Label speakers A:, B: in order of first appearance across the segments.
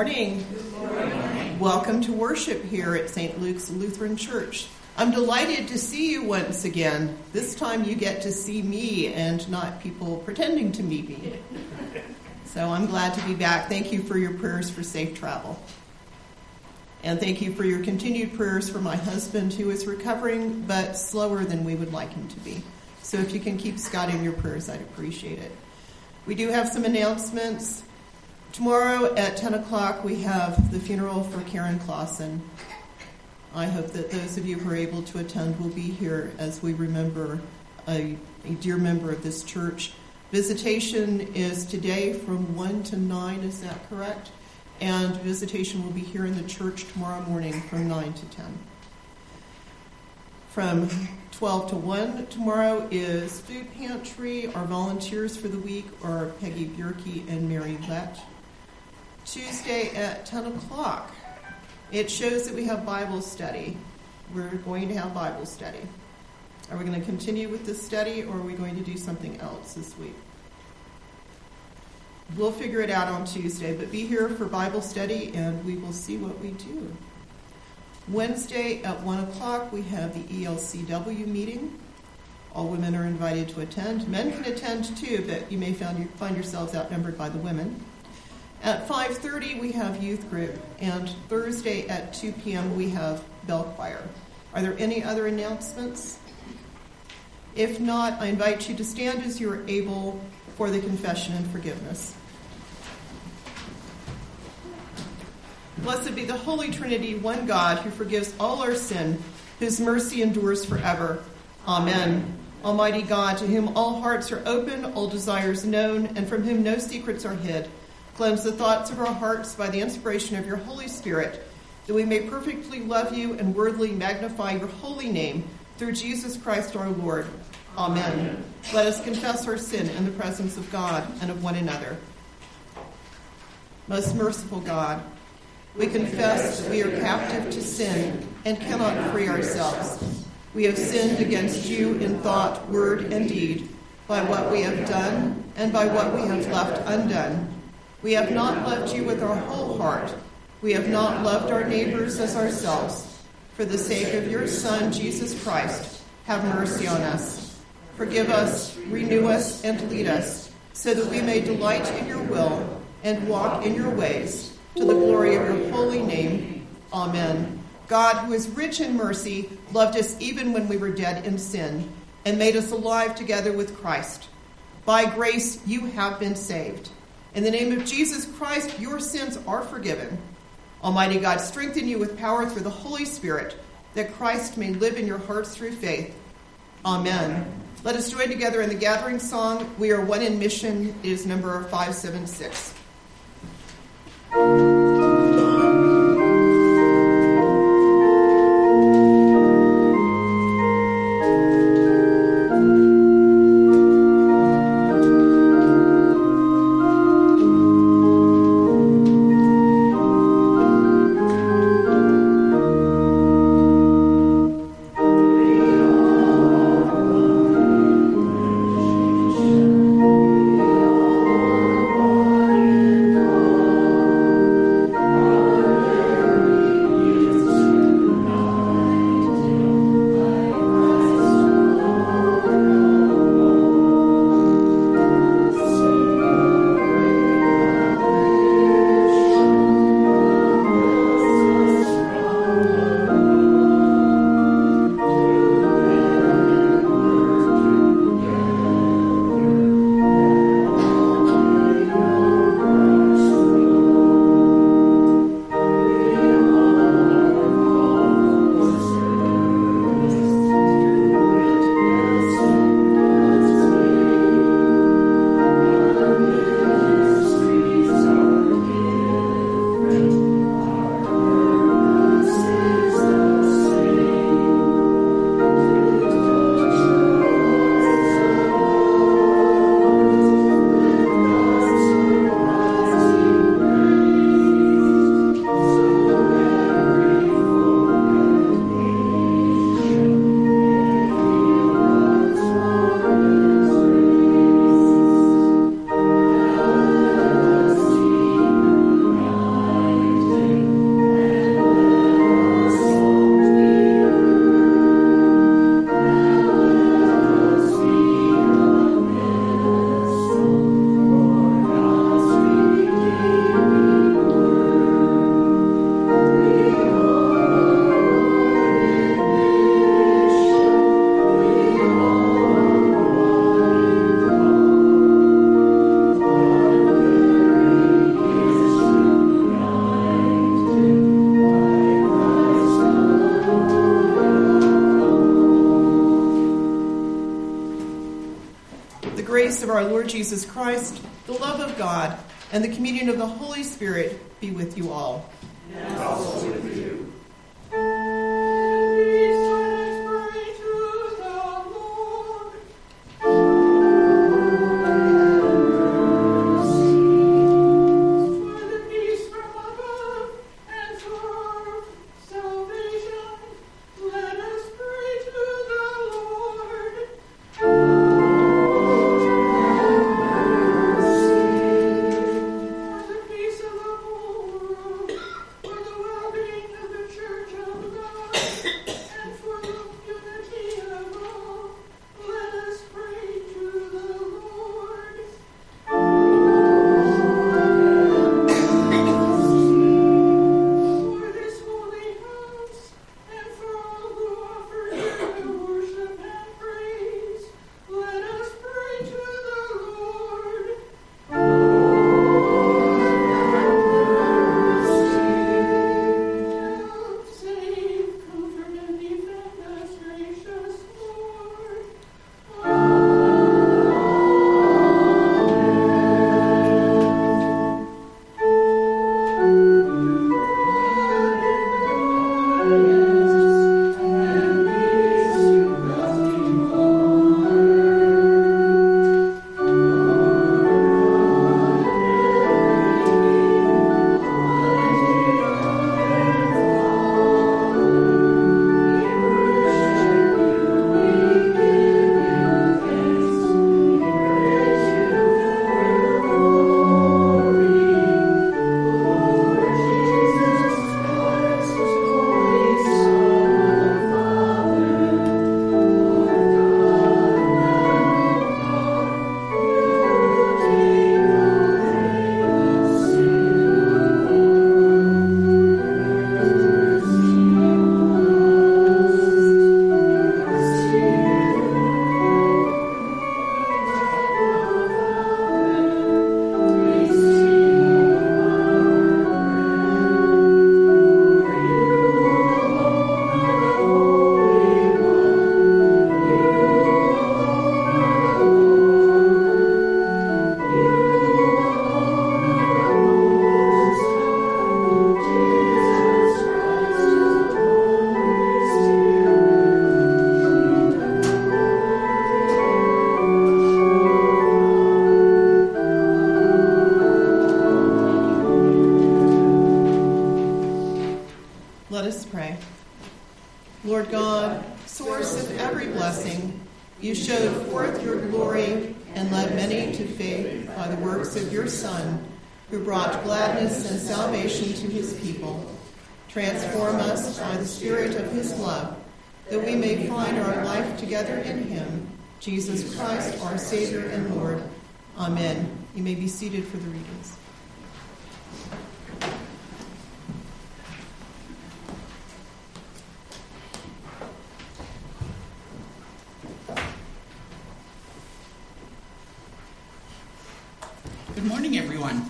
A: morning.
B: Good morning.
A: Welcome to worship here at St. Luke's Lutheran Church. I'm delighted to see you once again. This time you get to see me and not people pretending to meet me. So I'm glad to be back. Thank you for your prayers for safe travel. And thank you for your continued prayers for my husband, who is recovering, but slower than we would like him to be. So if you can keep Scott in your prayers, I'd appreciate it. We do have some announcements. Tomorrow at 10 o'clock, we have the funeral for Karen Clausen. I hope that those of you who are able to attend will be here as we remember a dear member of this church. Visitation is today from 1 to 9, is that correct? And visitation will be here in the church tomorrow morning from 9 to 10. From 12 to 1 tomorrow is food pantry. Our volunteers for the week are Peggy Bjerke and Mary Lett. Tuesday at 10 o'clock, it shows that we have Bible study. We're going to have Bible study. Are we going to continue with this study, or are we going to do something else this week? We'll figure it out on Tuesday, but be here for Bible study, and we will see what we do. Wednesday at 1 o'clock, we have the ELCW meeting. All women are invited to attend. Men can attend too, but you may find yourselves outnumbered by the women. At 5:30, we have youth group, and Thursday at 2 p.m., we have bell choir. Are there any other announcements? If not, I invite you to stand as you are able for the confession and forgiveness. Blessed be the Holy Trinity, one God, who forgives all our sin, whose mercy endures forever. Amen. Almighty God, to whom all hearts are open, all desires known, and from whom no secrets are hid, cleanse the thoughts of our hearts by the inspiration of your Holy Spirit, that we may perfectly love you and worthily magnify your holy name through Jesus Christ our Lord. Amen. Let us confess our sin in the presence of God and of one another. Most merciful God, we confess that we are captive to sin and cannot free ourselves. We have sinned against you in thought, word, and deed, by what we have done and by what we have left undone. We have not loved you with our whole heart. We have not loved our neighbors as ourselves. For the sake of your Son, Jesus Christ, have mercy on us. Forgive us, renew us, and lead us, so that we may delight in your will and walk in your ways, to the glory of your holy name. Amen. God, who is rich in mercy, loved us even when we were dead in sin, and made us alive together with Christ. By grace, you have been saved. In the name of Jesus Christ, your sins are forgiven. Almighty God, strengthen you with power through the Holy Spirit, that Christ may live in your hearts through faith. Amen. Let us join together in the gathering song, We Are One in Mission. It is number 576. our Lord Jesus Christ, the love of God, and the communion of the Holy Spirit be with you all.
B: And also with you.
A: Let us pray. Lord God, source of every blessing, you showed forth your glory and led many to faith by the works of your Son, who brought gladness and salvation to his people. Transform us by the Spirit of his love, that we may find our life together in him, Jesus Christ, our Savior and Lord. Amen. You may be seated for the readings.
C: Good morning, everyone.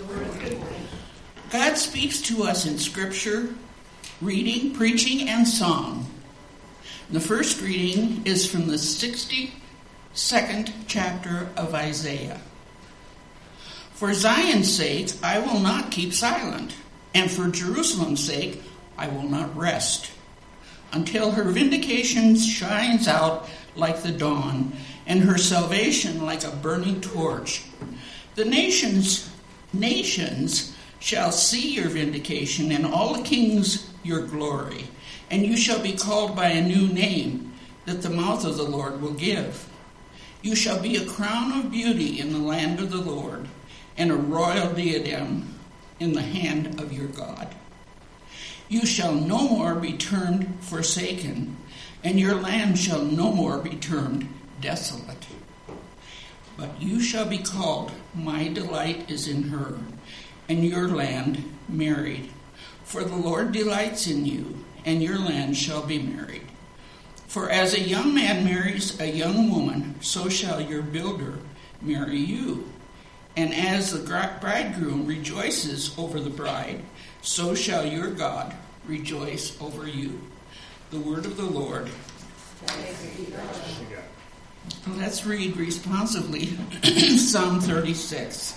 C: God speaks to us in Scripture, reading, preaching, and song. The first reading is from the 62nd chapter of Isaiah. For Zion's sake, I will not keep silent, and for Jerusalem's sake, I will not rest, until her vindication shines out like the dawn, and her salvation like a burning torch. The nations shall see your vindication, and all the kings your glory. And you shall be called by a new name that the mouth of the Lord will give. You shall be a crown of beauty in the land of the Lord, and a royal diadem in the hand of your God. You shall no more be termed forsaken, and your land shall no more be termed desolate. But you shall be called, my delight is in her, and your land married. For the Lord delights in you, and your land shall be married. For as a young man marries a young woman, so shall your builder marry you. And as the bridegroom rejoices over the bride, so shall your God rejoice over you. The word of the Lord. Let's read responsively Psalm 36.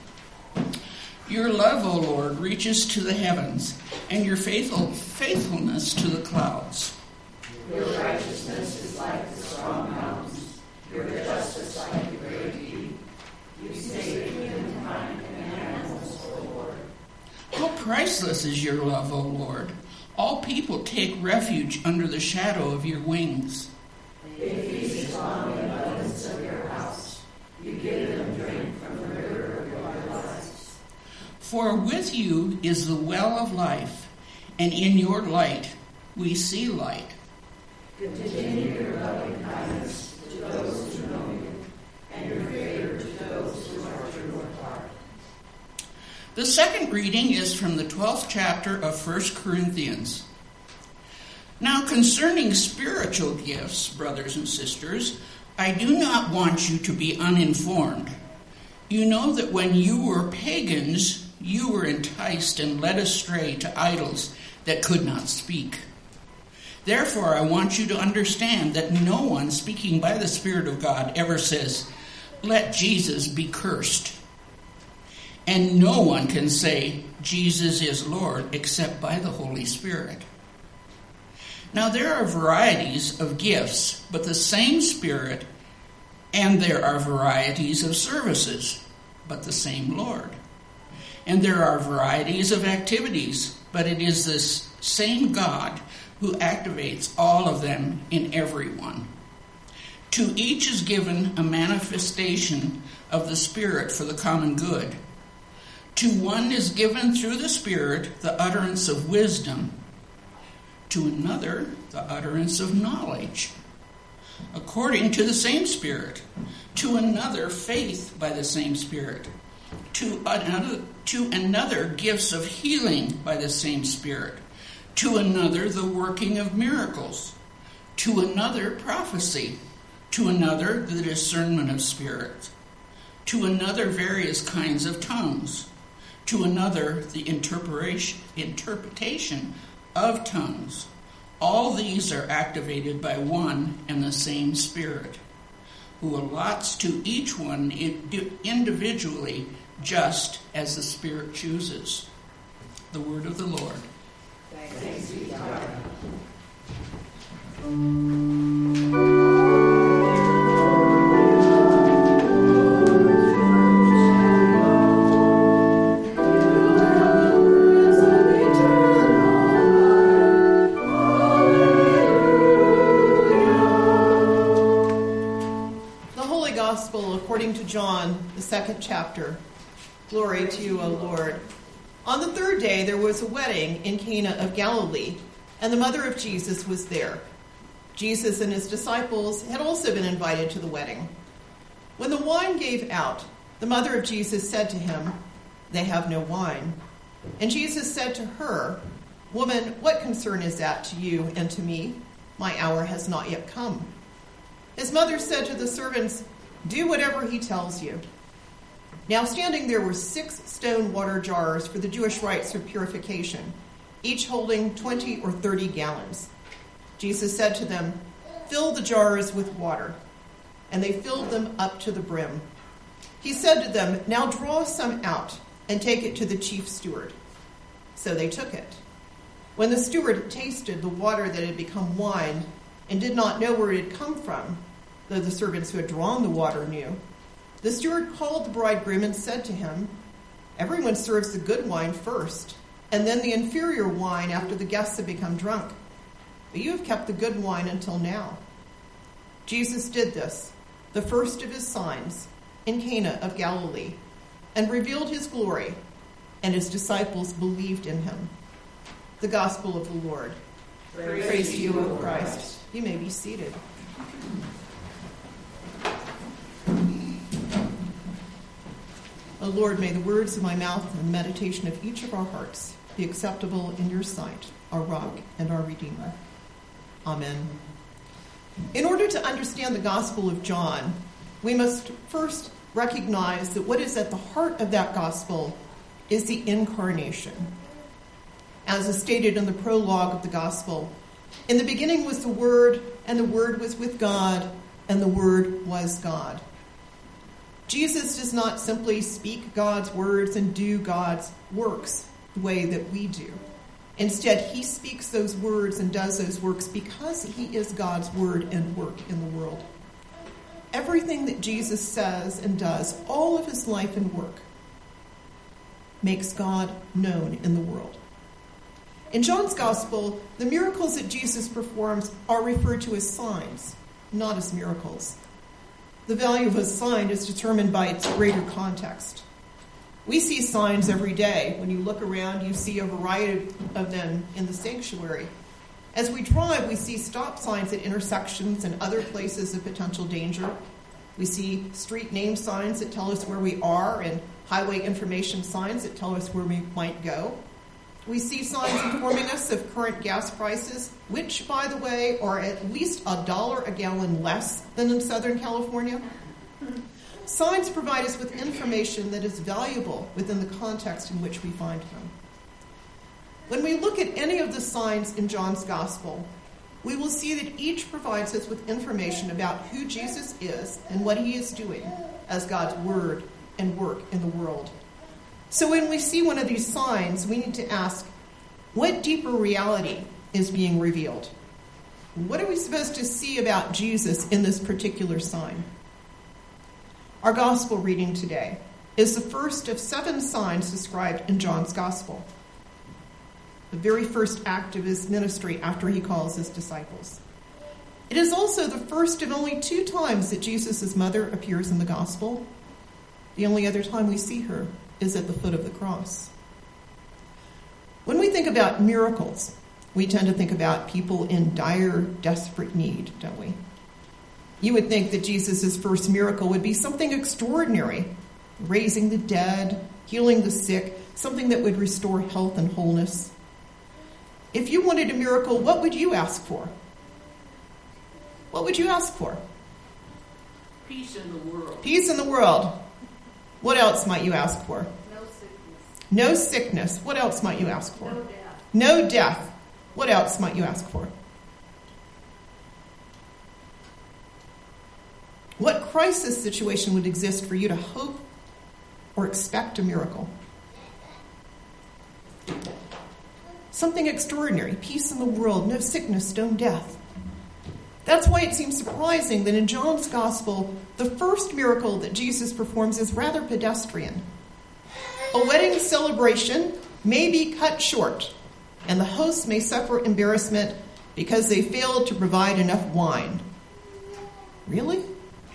C: Your love, O Lord, reaches to the heavens, and your faithfulness to the clouds.
B: Your righteousness is like the strong mountains, your justice like the great deep. You save humankind and animals, O Lord.
C: How priceless is your love, O Lord! All people take refuge under the shadow of your wings.
B: They feast on the abundance of your house. You give them drink from the river of your lives.
C: For with you is the well of life, and in your light we see light.
B: Continue your loving kindness to those who know you, and your favor to those who are true of heart.
C: The second reading is from the 12th chapter of 1 Corinthians. Now concerning spiritual gifts, brothers and sisters, I do not want you to be uninformed. You know that when you were pagans, you were enticed and led astray to idols that could not speak. Therefore, I want you to understand that no one speaking by the Spirit of God ever says, "Let Jesus be cursed." And no one can say, "Jesus is Lord," except by the Holy Spirit. Now there are varieties of gifts, but the same Spirit, and there are varieties of services, but the same Lord. And there are varieties of activities, but it is this same God who activates all of them in everyone. To each is given a manifestation of the Spirit for the common good. To one is given through the Spirit the utterance of wisdom, to another the utterance of knowledge, according to the same Spirit, to another faith by the same Spirit, to another gifts of healing by the same Spirit, to another the working of miracles, to another prophecy, to another the discernment of spirits, to another various kinds of tongues, to another the interpretation of tongues. All these are activated by one and the same Spirit, who allots to each one individually just as the Spirit chooses. The word of the Lord.
B: Thanks be to God.
A: According to John, the 2nd chapter. Glory to you, O Lord. On the 3rd day there was a wedding in Cana of Galilee, and the mother of Jesus was there. Jesus and his disciples had also been invited to the wedding. When the wine gave out, the mother of Jesus said to him, "They have no wine." And Jesus said to her, "Woman, what concern is that to you and to me? My hour has not yet come." His mother said to the servants, "Do whatever he tells you." Now standing there were 6 stone water jars for the Jewish rites of purification, each holding 20 or 30 gallons. Jesus said to them, "Fill the jars with water." And they filled them up to the brim. He said to them, "Now draw some out and take it to the chief steward." So they took it. When the steward tasted the water that had become wine and did not know where it had come from, though the servants who had drawn the water knew, the steward called the bridegroom and said to him, "Everyone serves the good wine first, and then the inferior wine after the guests have become drunk. But you have kept the good wine until now." Jesus did this, the first of his signs, in Cana of Galilee, and revealed his glory, and his disciples believed in him. The Gospel of the Lord. Praise to you, O Christ. You may be seated. O Lord, may the words of my mouth and the meditation of each of our hearts be acceptable in your sight, our rock and our Redeemer. Amen. In order to understand the Gospel of John, we must first recognize that what is at the heart of that Gospel is the incarnation. As is stated in the prologue of the Gospel, "In the beginning was the Word, and the Word was with God, and the Word was God. Jesus does not simply speak God's words and do God's works the way that we do. Instead, he speaks those words and does those works because he is God's word and work in the world. Everything that Jesus says and does, all of his life and work, makes God known in the world. In John's Gospel, the miracles that Jesus performs are referred to as signs, not as miracles. The value of a sign is determined by its greater context. We see signs every day. When you look around, you see a variety of them in the sanctuary. As we drive, we see stop signs at intersections and other places of potential danger. We see street name signs that tell us where we are and highway information signs that tell us where we might go. We see signs informing us of current gas prices, which, by the way, are at least $1 a gallon less than in Southern California. Signs provide us with information that is valuable within the context in which we find them. When we look at any of the signs in John's Gospel, we will see that each provides us with information about who Jesus is and what he is doing as God's word and work in the world. So when we see one of these signs, we need to ask, what deeper reality is being revealed? What are we supposed to see about Jesus in this particular sign? Our gospel reading today is the first of 7 signs described in John's Gospel. The very first act of his ministry after he calls his disciples. It is also the first of only 2 times that Jesus' mother appears in the gospel. The only other time we see her is at the foot of the cross. When we think about miracles, we tend to think about people in dire, desperate need, don't we? You would think that Jesus' first miracle would be something extraordinary, raising the dead, healing the sick, something that would restore health and wholeness. If you wanted a miracle, what would you ask for? What would you ask for?
C: Peace in the world.
A: Peace in the world. What else might you ask for?
B: No sickness.
A: No sickness. What else might you ask for?
B: No death.
A: No death. What else might you ask for? What crisis situation would exist for you to hope or expect a miracle? Something extraordinary. Peace in the world. No sickness. No death. That's why it seems surprising that in John's Gospel, the first miracle that Jesus performs is rather pedestrian. A wedding celebration may be cut short, and the hosts may suffer embarrassment because they failed to provide enough wine. Really?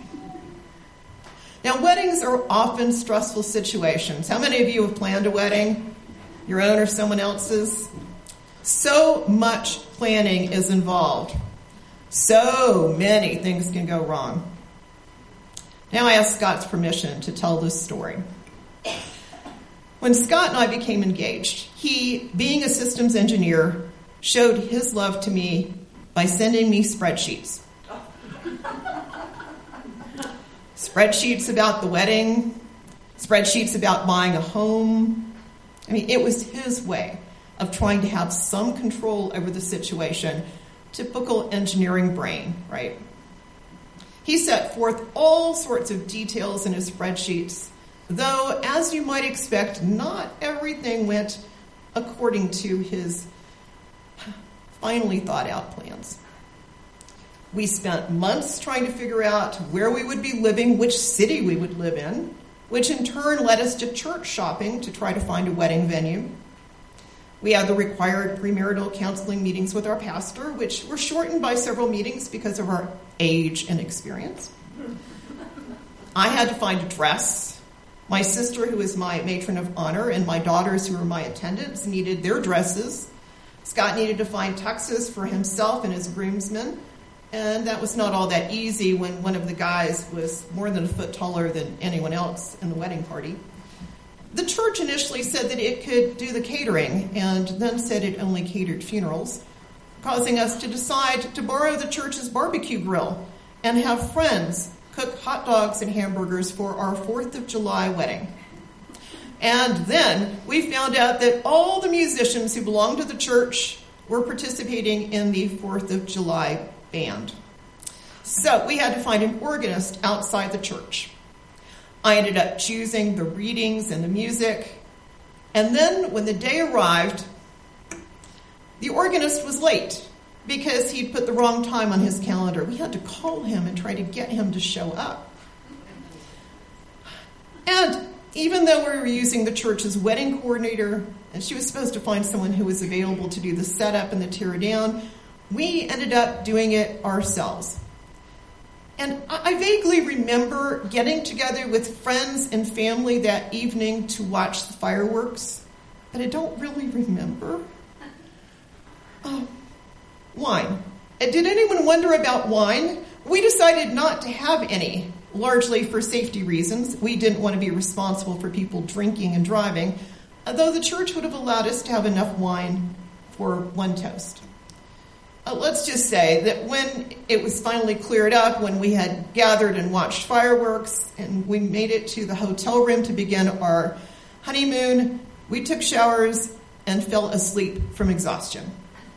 A: Now, weddings are often stressful situations. How many of you have planned a wedding? Your own or someone else's? So much planning is involved. So many things can go wrong. Now I ask Scott's permission to tell this story. When Scott and I became engaged, he, being a systems engineer, showed his love to me by sending me spreadsheets. Spreadsheets about the wedding, spreadsheets about buying a home. I mean, it was his way of trying to have some control over the situation. Typical engineering brain, right? He set forth all sorts of details in his spreadsheets, though, as you might expect, not everything went according to his finely thought out plans. We spent months trying to figure out where we would be living, which city we would live in, which in turn led us to church shopping to try to find a wedding venue. We had the required premarital counseling meetings with our pastor, which were shortened by several meetings because of our age and experience. I had to find a dress. My sister, who is my matron of honor, and my daughters, who were my attendants, needed their dresses. Scott needed to find tuxes for himself and his groomsmen, and that was not all that easy when one of the guys was more than a foot taller than anyone else in the wedding party. The church initially said that it could do the catering and then said it only catered funerals, causing us to decide to borrow the church's barbecue grill and have friends cook hot dogs and hamburgers for our 4th of July wedding. And then we found out that all the musicians who belonged to the church were participating in the 4th of July band. So we had to find an organist outside the church. I ended up choosing the readings and the music. And then when the day arrived, the organist was late because he'd put the wrong time on his calendar. We had to call him and try to get him to show up. And even though we were using the church's wedding coordinator, and she was supposed to find someone who was available to do the setup and the tear down, we ended up doing it ourselves. And I vaguely remember getting together with friends and family that evening to watch the fireworks, but I don't really remember. Oh, wine. Did anyone wonder about wine? We decided not to have any, largely for safety reasons. We didn't want to be responsible for people drinking and driving, though the church would have allowed us to have enough wine for one toast. Let's just say that when it was finally cleared up, when we had gathered and watched fireworks, and we made it to the hotel room to begin our honeymoon, we took showers and fell asleep from exhaustion.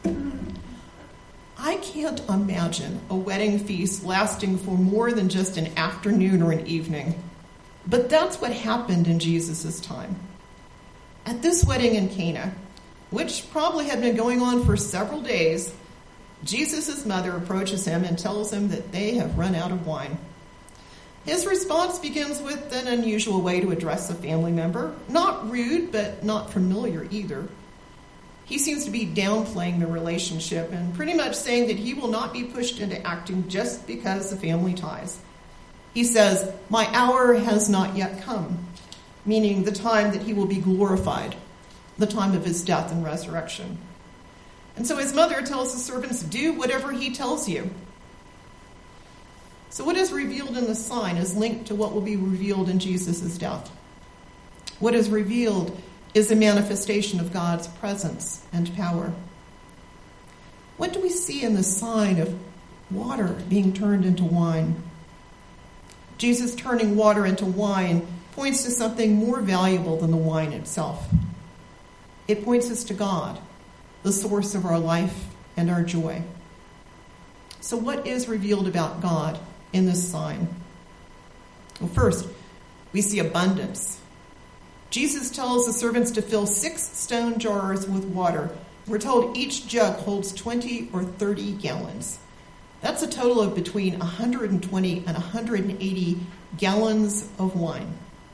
A: I can't imagine a wedding feast lasting for more than just an afternoon or an evening. But that's what happened in Jesus' time. At this wedding in Cana, which probably had been going on for several days, Jesus' mother approaches him and tells him that they have run out of wine. His response begins with an unusual way to address a family member. Not rude, but not familiar either. He seems to be downplaying the relationship and pretty much saying that he will not be pushed into acting just because of family ties. He says, "My hour has not yet come," meaning the time that he will be glorified, the time of his death and resurrection. And so his mother tells the servants, "Do whatever he tells you." So what is revealed in the sign is linked to what will be revealed in Jesus' death. What is revealed is a manifestation of God's presence and power. What do we see in the sign of water being turned into wine? Jesus turning water into wine points to something more valuable than the wine itself. It points us to God, the source of our life and our joy. So what is revealed about God in this sign? Well, first, we see abundance. Jesus tells the servants to fill 6 stone jars with water. We're told each jug holds 20 or 30 gallons. That's a total of between 120 and 180 gallons of wine.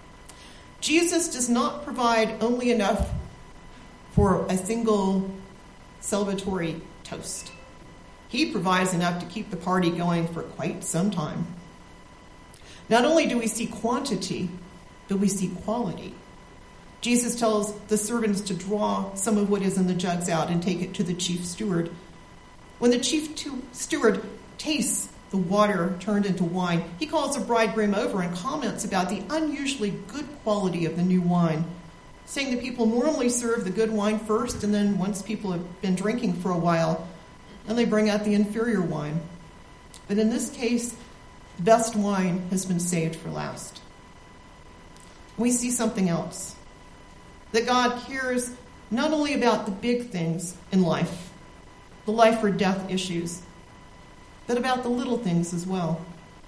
A: Jesus does not provide only enough for a single celebratory toast. He provides enough to keep the party going for quite some time. Not only do we see quantity, but we see quality. Jesus tells the servants to draw some of what is in the jugs out and take it to the chief steward. When the chief steward tastes the water turned into wine, he calls the bridegroom over and comments about the unusually good quality of the new wine, saying that people normally serve the good wine first, and then once people have been drinking for a while, then they bring out the inferior wine. But in this case, the best wine has been saved for last. We see something else. That God cares not only about the big things in life, the life or death issues, but about the little things as well.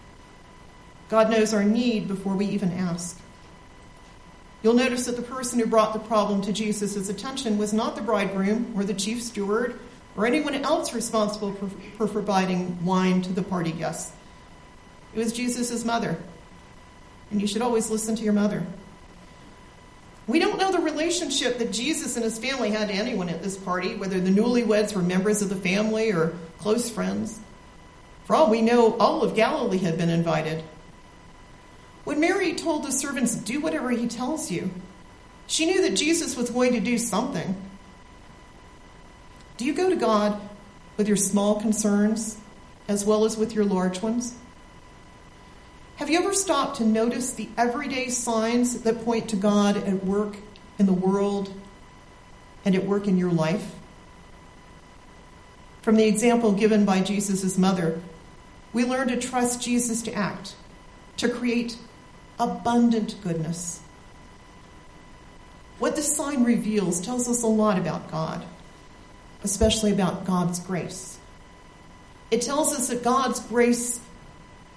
A: God knows our need before we even ask. You'll notice that the person who brought the problem to Jesus' attention was not the bridegroom or the chief steward or anyone else responsible for providing wine to the party guests. It was Jesus' mother. And you should always listen to your mother. We don't know the relationship that Jesus and his family had to anyone at this party, whether the newlyweds were members of the family or close friends. For all we know, all of Galilee had been invited. When Mary told the servants, "Do whatever he tells you," she knew that Jesus was going to do something. Do you go to God with your small concerns as well as with your large ones? Have you ever stopped to notice the everyday signs that point to God at work in the world and at work in your life? From the example given by Jesus' mother, we learn to trust Jesus to act, to create abundant goodness. What this sign reveals tells us a lot about God, especially about God's grace. It tells us that God's grace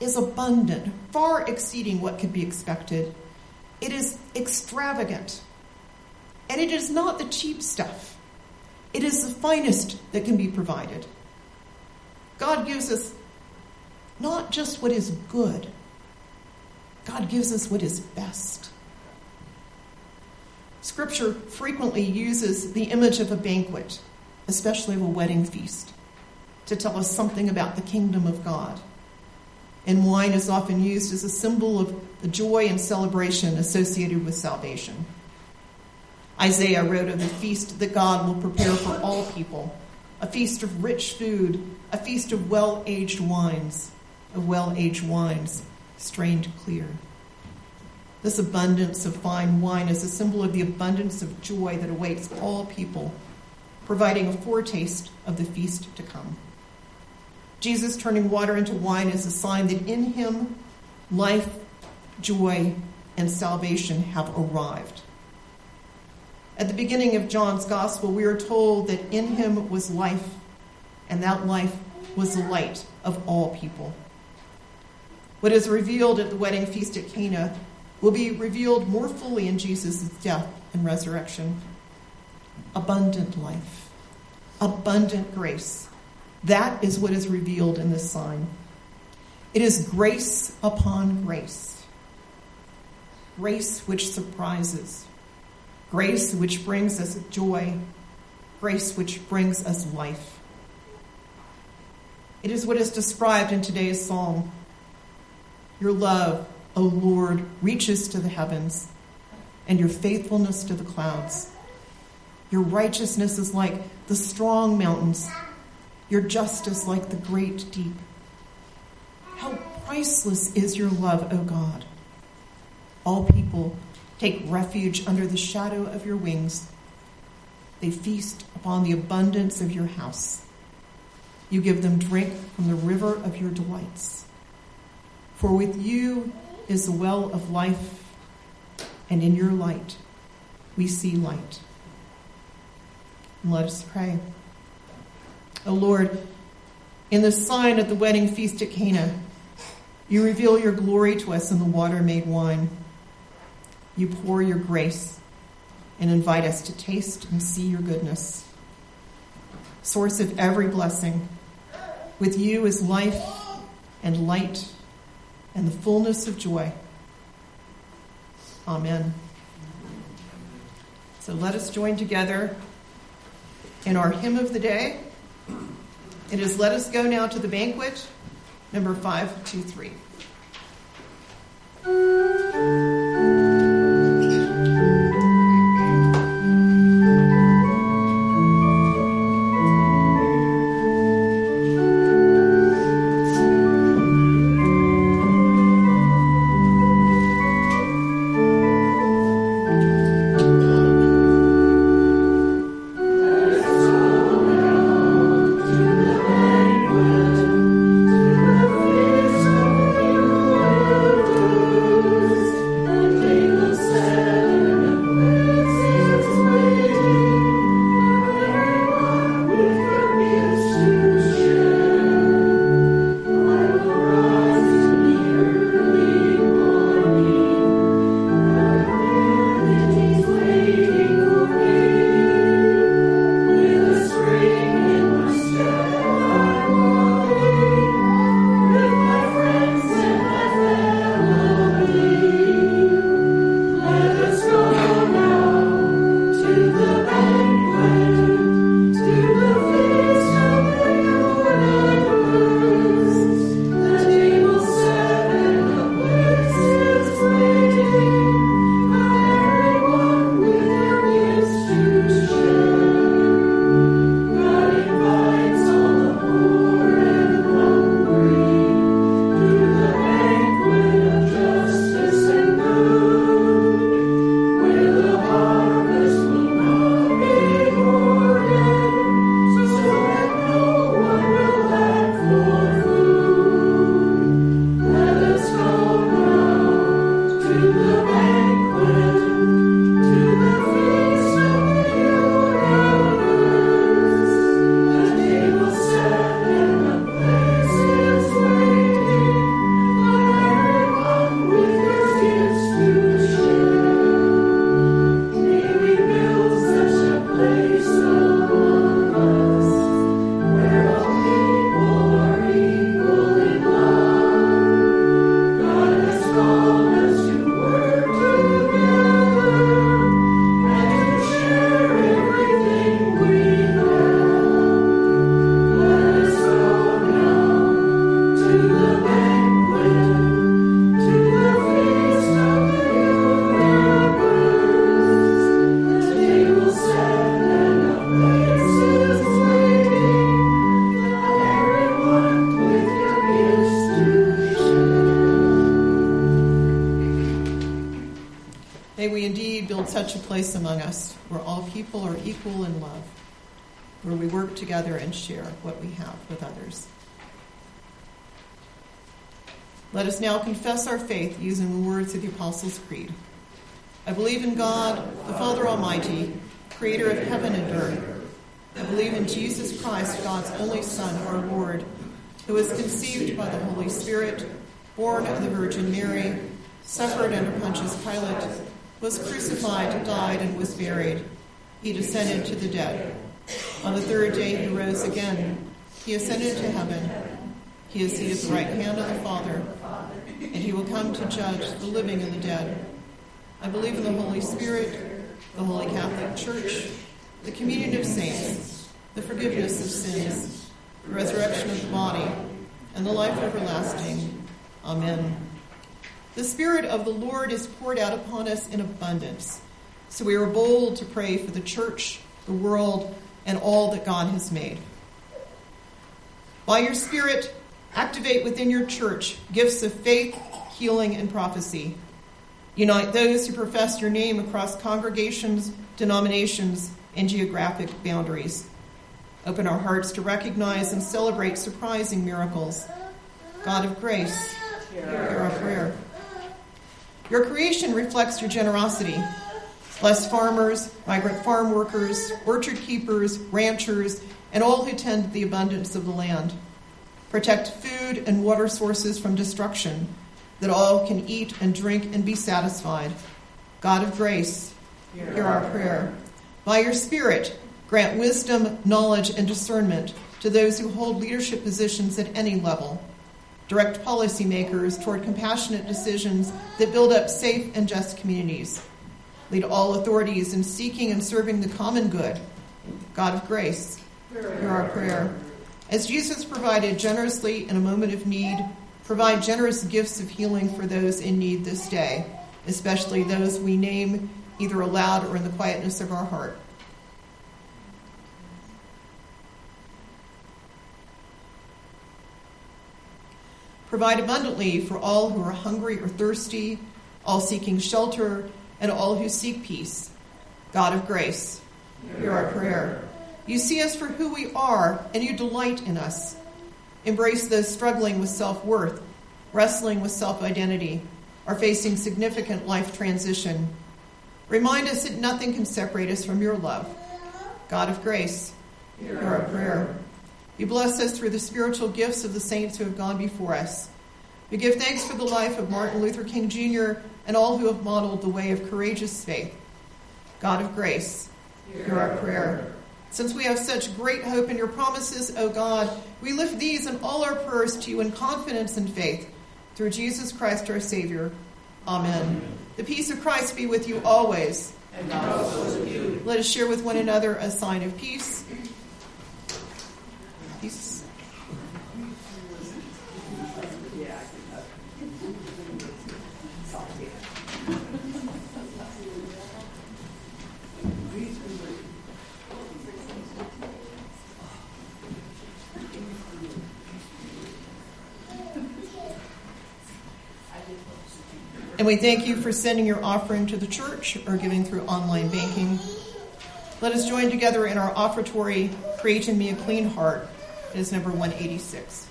A: is abundant, far exceeding what could be expected. It is extravagant. And it is not the cheap stuff. It is the finest that can be provided. God gives us not just what is good. God gives us what is best. Scripture frequently uses the image of a banquet, especially of a wedding feast, to tell us something about the kingdom of God. And wine is often used as a symbol of the joy and celebration associated with salvation. Isaiah wrote of the feast that God will prepare for all people, a feast of rich food, a feast of well-aged wines, strained clear. This abundance of fine wine is a symbol of the abundance of joy that awaits all people, providing a foretaste of the feast to come. Jesus turning water into wine is a sign that in him life, joy, and salvation have arrived. At the beginning of John's gospel, we are told that in him was life, and that life was the light of all people. What is revealed at the wedding feast at Cana will be revealed more fully in Jesus' death and resurrection. Abundant life, abundant grace. That is what is revealed in this sign. It is grace upon grace. Grace which surprises. Grace which brings us joy. Grace which brings us life. It is what is described in today's psalm. Your love, O Lord, reaches to the heavens, and your faithfulness to the clouds. Your righteousness is like the strong mountains, your justice like the great deep. How priceless is your love, O God. All people take refuge under the shadow of your wings. They feast upon the abundance of your house. You give them drink from the river of your delights. For with you is the well of life, and in your light we see light. And let us pray. O Lord, in the sign of the wedding feast at Cana, you reveal your glory to us in the water made wine. You pour your grace and invite us to taste and see your goodness. Source of every blessing, with you is life and light and the fullness of joy. Amen. So let us join together in our hymn of the day. It is Let Us Go Now to the Banquet, number 523.
B: Let
A: such a place among us where all people are equal in love, where we work together and share what we have with others. Let us now confess our faith using the words of the Apostles' Creed. I believe in God, the Father Almighty, creator of heaven and earth. I believe in Jesus Christ, God's only Son, our Lord, who was conceived by the Holy Spirit, born of the Virgin Mary, suffered under Pontius Pilate, was crucified, died, and was buried. He descended to the dead. On the third day he rose again. He ascended to heaven. He is seated at the right hand of the Father, and he will come to judge the living and the dead. I believe in the Holy Spirit, the Holy Catholic Church, the communion of saints, the forgiveness of sins, the resurrection of the body, and the life everlasting. Amen. The Spirit of the Lord is poured out upon us in abundance, so we are bold to pray for the church, the world, and all that God has made. By your Spirit, activate within your church gifts of faith, healing, and prophecy. Unite those who profess your name across congregations, denominations, and geographic boundaries. Open our hearts to recognize and celebrate surprising miracles. God of grace, hear our prayer. Your creation reflects your generosity. Bless farmers, migrant farm workers, orchard keepers, ranchers, and all who tend to the abundance of the land. Protect food and water sources from destruction, that all can eat and drink and be satisfied. God of grace, hear our prayer. By your Spirit, grant wisdom, knowledge, and discernment to those who hold leadership positions at any level. Direct policymakers toward compassionate decisions that build up safe and just communities. Lead all authorities in seeking and serving the common good. God of grace, hear our prayer. As Jesus provided generously in a moment of need, provide generous gifts of healing for those in need this day, especially those we name either aloud or in the quietness of our heart. Provide abundantly for all who are hungry or thirsty, all seeking shelter, and all who seek peace. God of grace, hear our prayer. You see us for who we are, and you delight in us. Embrace those struggling with self-worth, wrestling with self-identity, or facing significant life transition. Remind us that nothing can separate us from your love. God of grace, hear our prayer. You bless us through the spiritual gifts of the saints who have gone before us. We give thanks for the life of Martin Luther King Jr. and all who have modeled the way of courageous faith. God of grace, hear our prayer. Since we have such great hope in your promises, O God, we lift these and all our prayers to you in confidence and faith. Through Jesus Christ our Savior. Amen. The peace of Christ be with you always.
B: And also with you.
A: Let us share with one another a sign of peace. Peace. And we thank you for sending your offering to the church or giving through online banking. Let us join together in our offertory, Create in Me a Clean Heart. It is number 186.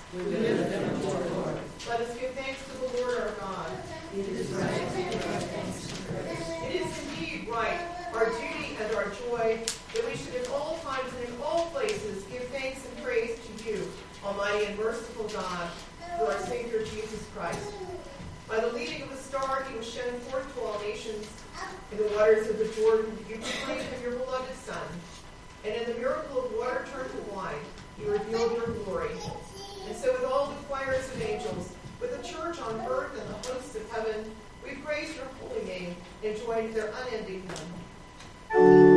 A: Let us give thanks to the Lord our God. It is right to give thanks. Almighty and merciful God, through our Savior Jesus Christ. By the leading of a star, he was shown forth to all nations. In the waters of the Jordan, you proclaimed of your beloved Son. And in the miracle of water turned to wine, you revealed your glory. And so with all the choirs of angels, with the church on earth and the hosts of heaven, we praise your holy name and join their unending hymn.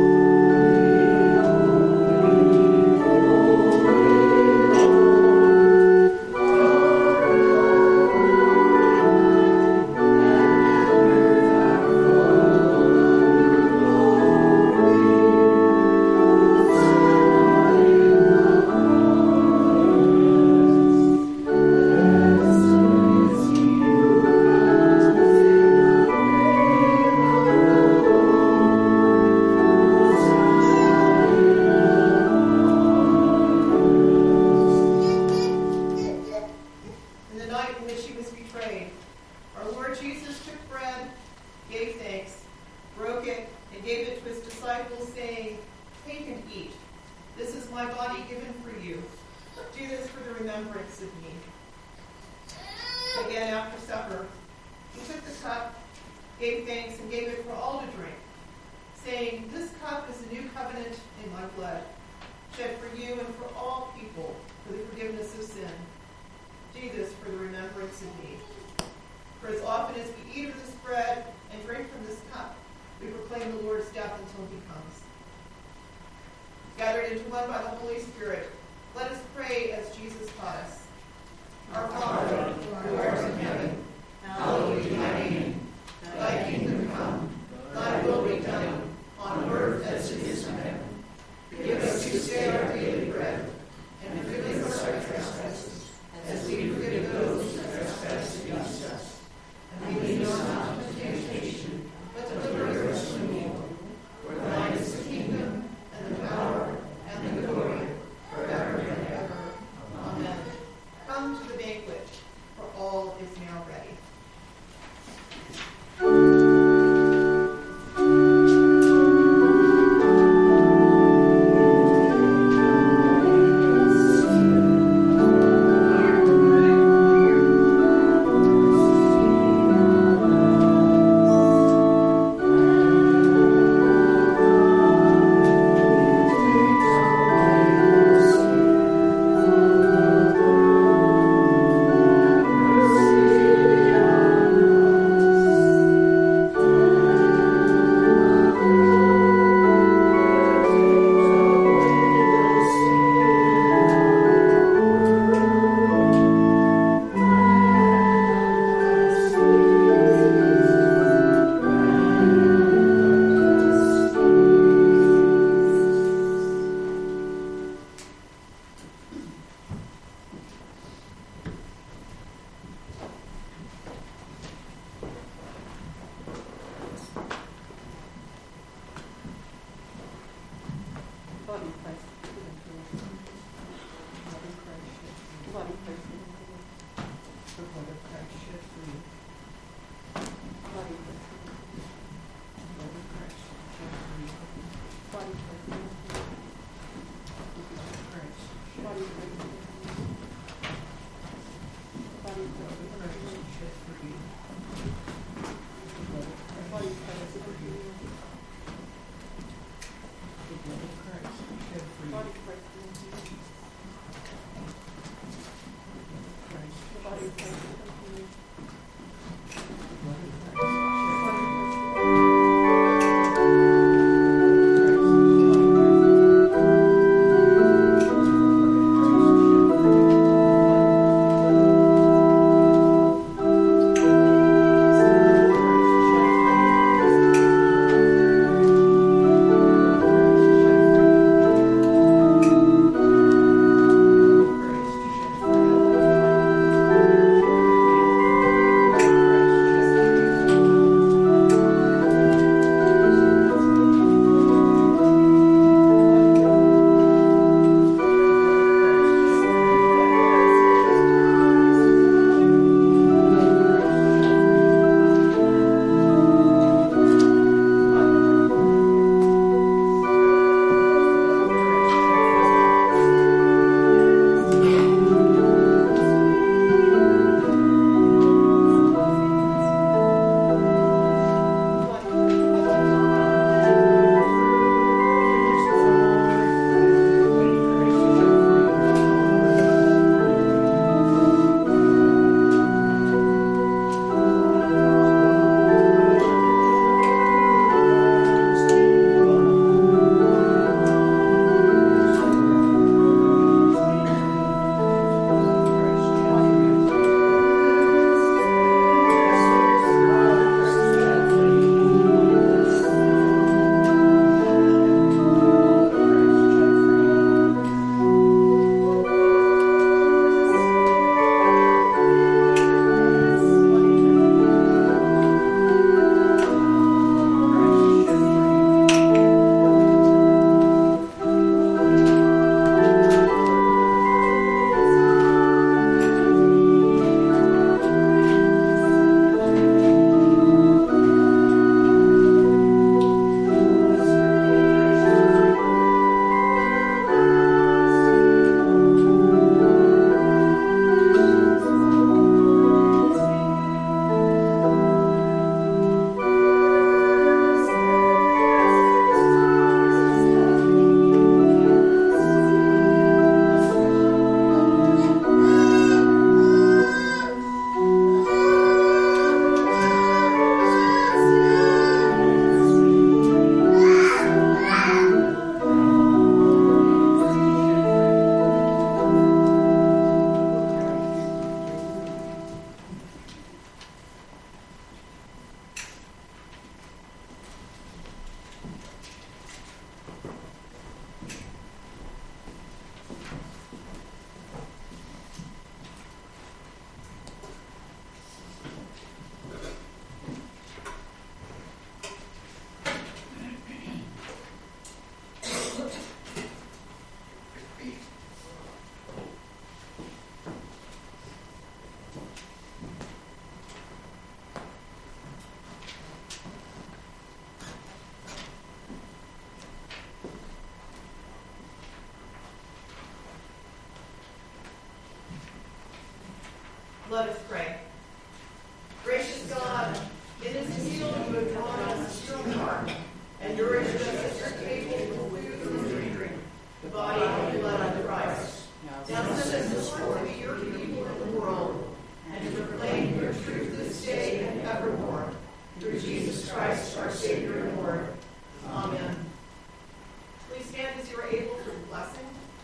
A: Let us pray. Gracious God, in this meal you have drawn us to your heart and nourished us at your table with food and drink, the body and blood of Christ. Now send us forth to be your people in the world and to proclaim your truth this day and evermore. Through Jesus Christ, our Savior and Lord. Amen. Please stand as you are able for the blessing.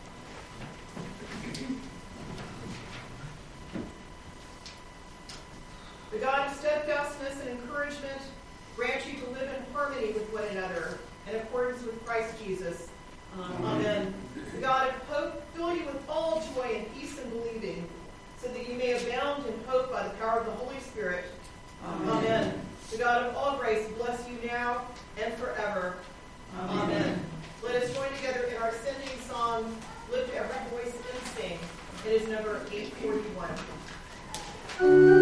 A: The God of steadfastness and encouragement grant you to live in harmony with one another in accordance with Christ Jesus. Amen. The God of hope fill you with all joy and peace in believing, so that you may abound in hope by the power of the Holy Spirit. Amen. The God of all grace bless you now and forever. Amen. Let us join together in our sending song, Lift Every Voice and Sing. It is number 841.